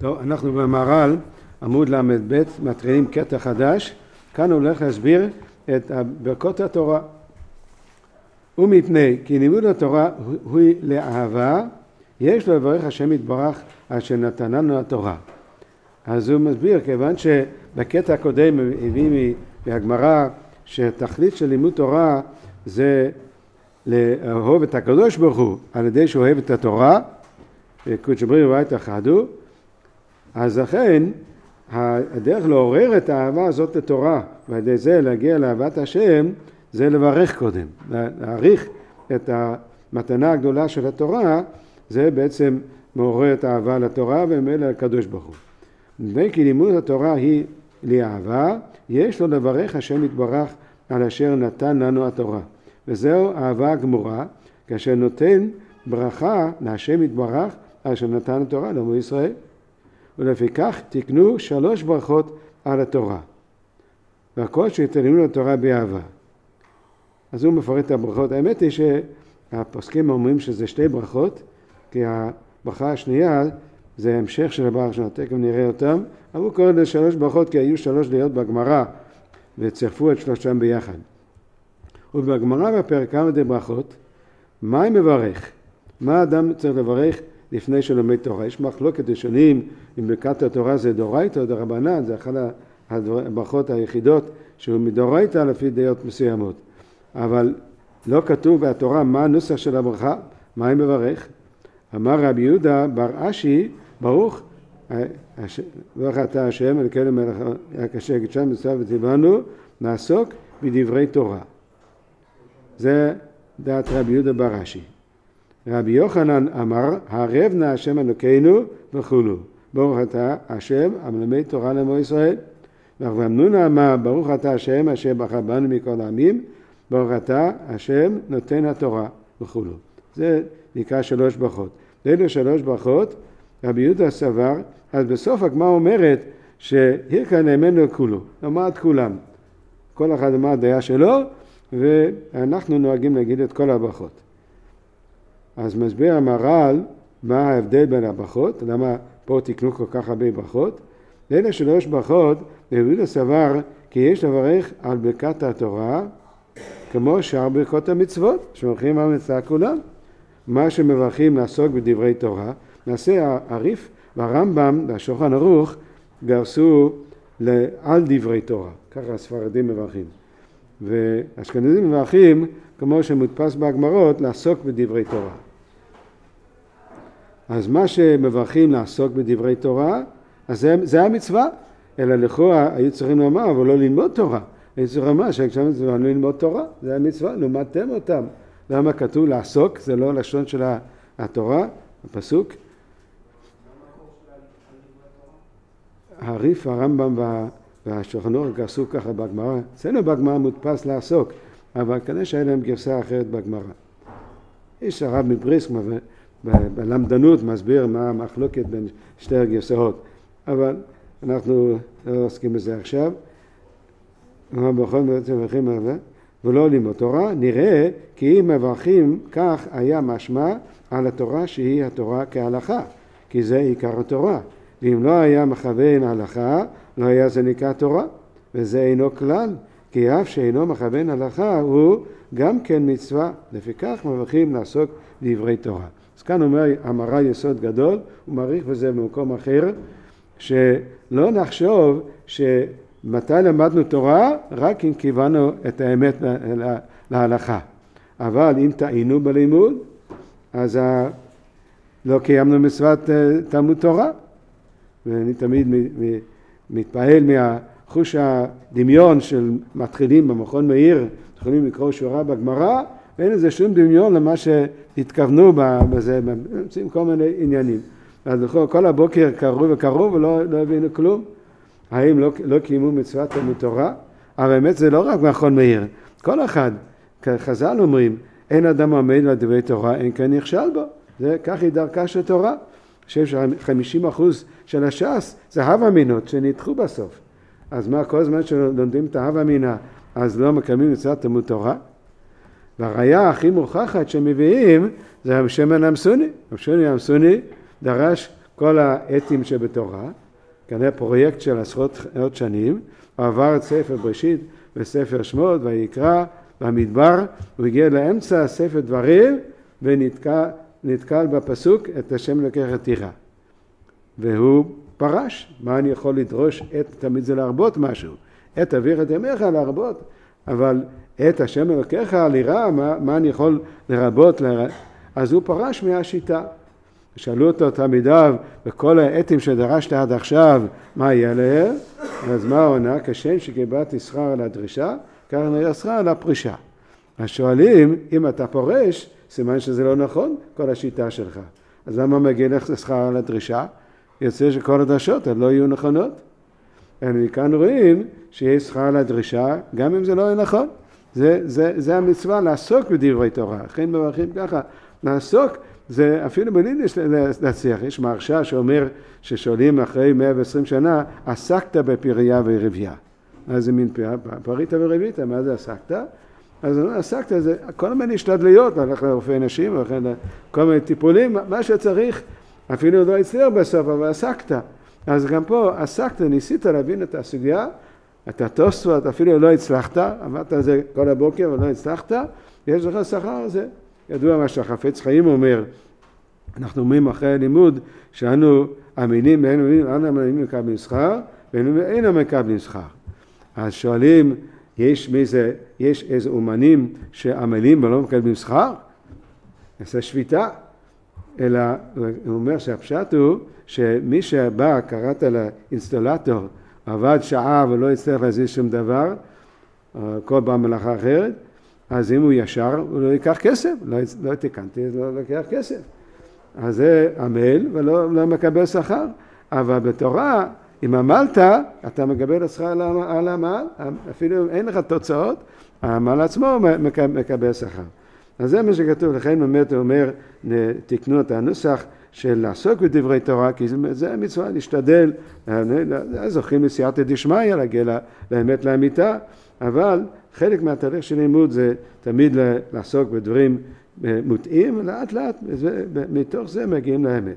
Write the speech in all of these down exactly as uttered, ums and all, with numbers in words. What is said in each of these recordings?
טוב, אנחנו במהר"ל, עמוד למד ב', מתחילים קטע חדש. כאן הוא הולך להסביר את ברכות התורה. ומפני כי לימוד התורה הוא לאהבה, יש לו לברך השם יתברך אשר נתן לנו התורה. אז הוא מסביר, כיוון שבקטע הקודם הביא מהגמרא שתכלית של לימוד תורה זה לאהוב את הקדוש ברוך הוא על ידי שהוא אוהב את התורה, קודש ברוך הוא התאחדו, אז לכן הדרך לעורר את האהבה הזאת לתורה ועל ידי זה להגיע לאהבת השם זה לברך קודם, להעריך את המתנה הגדולה של התורה, זה בעצם מעורר את האהבה לתורה וממילא לקדוש ברוך הוא. וכי לימוד התורה היא לאהבה, יש לו לברך השם יתברך על אשר נתן לנו התורה. וזהו אהבה גמורה, כאשר נותן ברכה להשם יתברך על אשר נתן התורה לעמו ישראל. ולפיכך תקנו שלוש ברכות על התורה. והכל שתלימוד התורה באהבה. אז הוא מפרט את הברכות. האמת היא שהפוסקים אומרים שזה שתי ברכות, כי הברכה השנייה זה המשך של הברכה שלנו, תכף נראה אותם. אבל הוא קורא לזה שלוש ברכות כי היו שלוש להיות בגמרא וצרפו את שלושתם ביחד. ובגמרא בפרק כמה די ברכות, מה היא מברך? מה האדם צריך לברך לפני שלומד תורה? יש מחלוקת ראשונים אם ברכת התורה זה דאורייתא או דרבנן, זה אחת הברכות היחידות שהוא מדאורייתא לפי דעות מסוימות. אבל לא כתוב בתורה מה הנוסח של הברכה, מה היא מברך? אמר רבי יהודה בר אשי, ברוך ברוך אתה השם אלוקינו מלך הקשה קדשנו מצווה וציוונו נעסוק בדברי תורה. זה דעת רבי יהודה בר אשי. רבי יוחנן אמר הרב נא השם אלוקינו וכולו, ברוך אתה השם המלמד תורה לעמו ישראל. ורב אמנון אמר ברוך אתה השם אשר בחר בנו מכל העמים, ברוך אתה השם נותן התורה וכולו. זה נקרא שלוש ברכות. אלו שלוש ברכות רבי יהודה סבר, אז בסוף הגמרא אומרת שהירקא נאמנו כולו, נאמר את כולם. כל אחד אמר דעה שלו, ואנחנו נוהגים להגיד את כל הברכות. אז מסביר המהר"ל מה ההבדל בין הברכות, למה פה תקנו כל כך הרבה ברכות. אלה שלוש ברכות, רבי יהודה סבר כי יש לברך על ברכת התורה, כמו שאר ברכות המצוות, שמברכים על מצווה כולם. מה שמברכים לעסוק בדברי תורה, נעשה הריף והרמב"ם והשולחן ערוך גרסו על דברי תורה, ככה הספרדים מברכים. והאשכנזים מברכים, כמו שמודפס בהגמרות, לעסוק בדברי תורה. אז מה שמברכים לעסוק בדברי תורה, אז זה, זה המצווה, אלא לכאורה היו צריכים לומר, אבל לא ללמוד תורה. היו צריכים לומר שכשם מצווה לא ללמוד תורה, זה המצווה, למדתם אותם. למה כתוב לעסוק? זה לא לשון של התורה, הפסוק. הריף, הרמב"ם והשולחן ערוך גרסו ככה בגמרא. אצלנו בגמרא מודפס לעסוק, אבל כנראה שהיה להם גרסה אחרת בגמרא. יש הרב מבריסק בלמדנות מסביר מה המחלוקת בין שתי הגרסאות, אבל אנחנו לא עוסקים בזה עכשיו. בכל בעצם מברכים על זה. ולא לימוד תורה, נראה כי אם מברכים כך היה משמע על התורה שהיא התורה כהלכה, כי זה עיקר התורה. ואם לא היה מכוון הלכה, לא היה זה נקרא תורה, וזה אינו כלל, כי אף שאינו מכוון הלכה הוא גם כן מצווה, לפיכך מברכים לעסוק דברי תורה. אז כאן אומר המהר"ל יסוד גדול, הוא מעריך בזה במקום אחר, שלא נחשוב ש... מתי למדנו תורה? רק אם כיוונו את האמת להלכה. אבל אם טעינו בלימוד, אז לא קיימנו מצוות תלמוד תורה. ואני תמיד מתפעל מהחוש הדמיון של מתחילים במכון מאיר, מתחילים לקרוא שורה בגמרא, ואין לזה שום דמיון למה שהתכוונו בזה, עם כל מיני עניינים. אז כל הבוקר קראו וקראו ולא לא הבינו כלום. האם לא, לא קיימו מצוות תלמוד תורה? אבל באמת זה לא רק מכון מאיר. כל אחד, חז"ל אומרים, אין אדם עומד לדברי תורה, אין כן נכשל בו. זה כך היא דרכה של תורה. חמישים אחוז של הש"ס זה הווה אמינות שנדחו בסוף. אז מה, כל הזמן שלומדים את ההווה אמינה, אז לא מקיימים מצוות תלמוד תורה? והראיה הכי מוכחת שמביאים זה שמן המסוני. השמן המסוני דרש כל העתים שבתורה, כנראה פרויקט של עשרות עוד שנים, הוא עבר את ספר בראשית וספר שמות ויקרא במדבר, הוא הגיע לאמצע ספר דברים ונתקל בפסוק את השם לוקח תירא. והוא פרש, מה אני יכול לדרוש? את, תמיד זה להרבות משהו. את אביך את ימיך להרבות, אבל את השם לוקח לירא, מה, מה אני יכול לרבות? לרא... אז הוא פרש מהשיטה. שאלו אותו תלמידיו, בכל העתים שדרשת עד עכשיו, מה יהיה להם? אז מה העונה? כשם שקיבלתי שכר על הדרישה, כך נראה שכר על הפרישה. אז שואלים, אם אתה פורש, סימן שזה לא נכון, כל השיטה שלך. אז למה מגיע לך שכר על הדרישה? יוצא שכל הדרשות לא יהיו נכונות. וכאן רואים שיש שכר על הדרישה, גם אם זה לא יהיה נכון. זה, זה, זה המצווה לעסוק בדברי תורה. לכן מברכים ככה, לעסוק, זה אפילו בלי להצליח. יש מרשה שאומר ששואלים אחרי מאה ועשרים שנה, עסקת בפריה ורבייה. אז זה מין פריטה ורביתה, מה זה עסקת? אז עסקת, זה כל מיני השתדלויות, הלך לרופאי נשים, כל מיני טיפולים, מה שצריך, אפילו לא הצליח בסוף, אבל עסקת. אז גם פה עסקת, ניסית להבין את הסוגיה, אתה תוספות, אפילו לא הצלחת, עבדת על זה כל הבוקר ולא הצלחת, יש לך שכר על זה. ידוע מה שהחפץ חיים אומר, אנחנו אומרים אחרי הלימוד, שאנו אמינים, ואין אמינים, אנו אמינים מקבלים שכר, ואין מקבלים שכר. אז שואלים, יש מי זה, יש איזה אומנים שעמלים ולא מקבלים שכר? זה שביתה. אלא הוא אומר שהפשט הוא שמי שבא, קראת לאינסטלטור, עבד שעה ולא יצטרך להזיז שום דבר, כל פעם מלאכה אחרת, אז אם הוא ישר, הוא לא ייקח כסף, לא, לא תיקנתי, לא לקח כסף. אז זה עמל ולא לא מקבל שכר. אבל בתורה, אם עמלת, אתה מקבל שכר על העמל, אפילו אם אין לך תוצאות, העמל עצמו מקבל שכר. אז זה מה שכתוב, לכן באמת הוא אומר, תקנו את הנוסח של לעסוק בדברי תורה, כי זה המצווה, להשתדל, זוכים לסייעתא דשמיא, להגיע באמת לאמיתה, אבל חלק מהתהליך של לימוד זה תמיד לעסוק בדברים מוטעים, לאט לאט, מתוך זה מגיעים לאמת.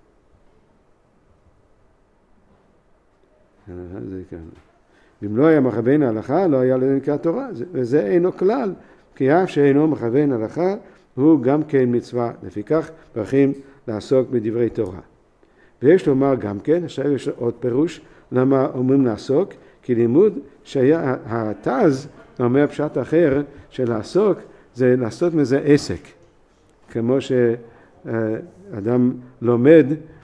אם לא היה מכוון ההלכה, לא היה לנקרא תורה, וזה אינו כלל, כי אף שאינו מכוון הלכה, הוא גם כן מצווה. לפיכך ברכים לעסוק בדברי תורה. ויש לומר גם כן, עכשיו יש עוד פירוש, למה אומרים לעסוק, כי לימוד שהיה התז, אומר פשט אחר, של לעסוק, זה לעשות מזה עסק. כמו שאדם לומד,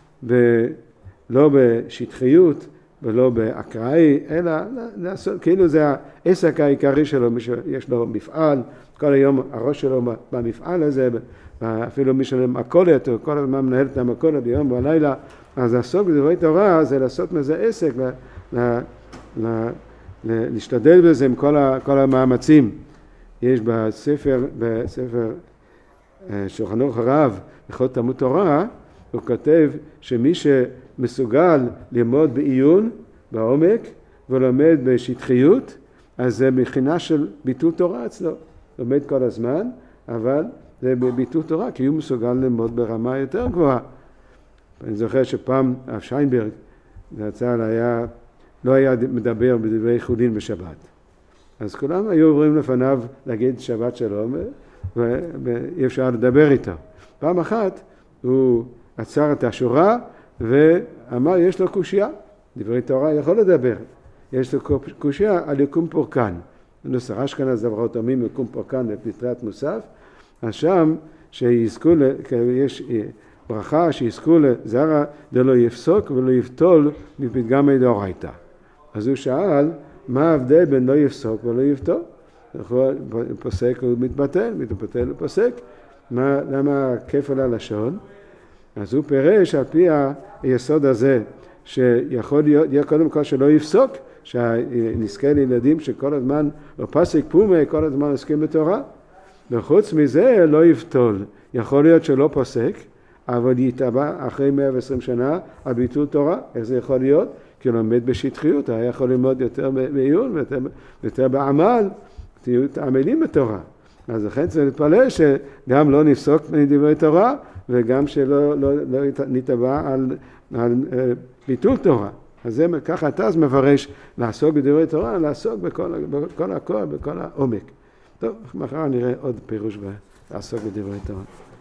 לא בשטחיות, ולא באקראי, אלא לעשות, כאילו זה העסק העיקרי שלו, מי שיש לו מפעל, כל היום הראש שלו במפעל הזה, אפילו מי שלו מכולת, הוא כל הזמן מנהל את המכולת ביום ובלילה, אז לעסוק בדברי תורה זה לעשות מזה עסק, ל, ל, ל, להשתדל בזה עם כל, ה, כל המאמצים. יש בספר, בספר שולחן ערוך הרב, הלכות תלמוד תורה, הוא כותב שמי שמסוגל ללמוד בעיון, בעומק, ולומד בשטחיות, אז זה מבחינה של ביטול תורה אצלו. לומד כל הזמן, אבל זה ביטול תורה, כי הוא מסוגל ללמוד ברמה יותר גבוהה. אני זוכר שפעם הרב שיינברג, זצ"ל היה, לא היה מדבר בדברי חולין בשבת. אז כולם היו עוברים לפניו להגיד שבת שלום, ואי אפשר לדבר איתו. פעם אחת הוא עצר את השורה ואמר, יש לו קושיה, דברי תורה יכול לדבר, יש לו קושיה על יקום פורקן. נוסח אשכנז דברות עמים יקום פורקן לפטרת מוסף, אז שם שיזכו, יש ברכה שיזכו לזרע דלא יפסוק ולא יפתול מפתגמי דאורייתא. אז הוא שאל, מה ההבדל בין לא יפסוק ולא יפתול? פוסק הוא מתבטל, מתבטל הוא פוסק. מה, למה כפל הלשון? אז הוא פירש על פי היסוד הזה, שיכול להיות, יהיה קודם כל שלא יפסוק, שנזכה לילדים שכל הזמן, לא פסק פומי, כל הזמן עוסקים בתורה. וחוץ מזה לא יפתול. יכול להיות שלא פוסק, אבל יתבע אחרי מאה ועשרים שנה על ביטול תורה. איך זה יכול להיות? כי הוא לומד בשטחיות, היה יכול ללמוד יותר בעיון ויותר, יותר בעמל, תהיו עמלים בתורה. אז לכן צריך להתפלל שגם לא נפסוק מדברי תורה, וגם שלא לא, לא נתבע על, על ביטול תורה. אז זה ככה תז מפרש לעסוק בדברי תורה, לעסוק בכל, בכל הכל, בכל העומק. טוב, מחר נראה עוד פירוש לעסוק בדברי תורה.